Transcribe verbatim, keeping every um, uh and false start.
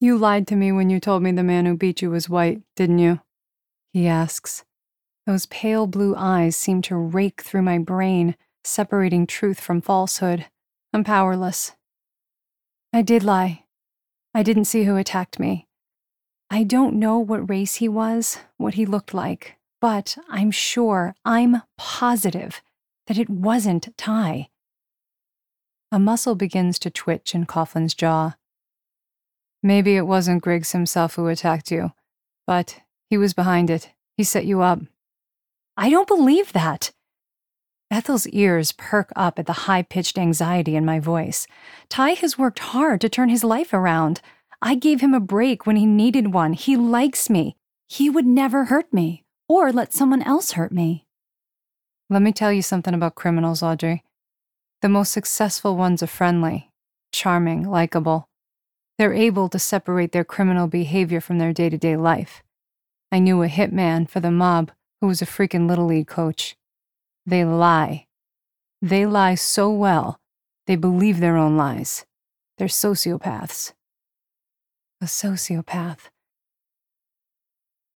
You lied to me when you told me the man who beat you was white, didn't you? He asks. Those pale blue eyes seem to rake through my brain, separating truth from falsehood. I'm powerless. I did lie. I didn't see who attacked me. I don't know what race he was, what he looked like, but I'm sure, I'm positive, that it wasn't Ty. A muscle begins to twitch in Coughlin's jaw. Maybe it wasn't Griggs himself who attacked you, but he was behind it. He set you up. I don't believe that. Ethel's ears perk up at the high-pitched anxiety in my voice. Ty has worked hard to turn his life around. I gave him a break when he needed one. He likes me. He would never hurt me, or let someone else hurt me. Let me tell you something about criminals, Audrey. The most successful ones are friendly, charming, likable. They're able to separate their criminal behavior from their day-to-day life. I knew a hitman for the mob who was a freaking Little League coach. They lie. They lie so well, they believe their own lies. They're sociopaths. A sociopath.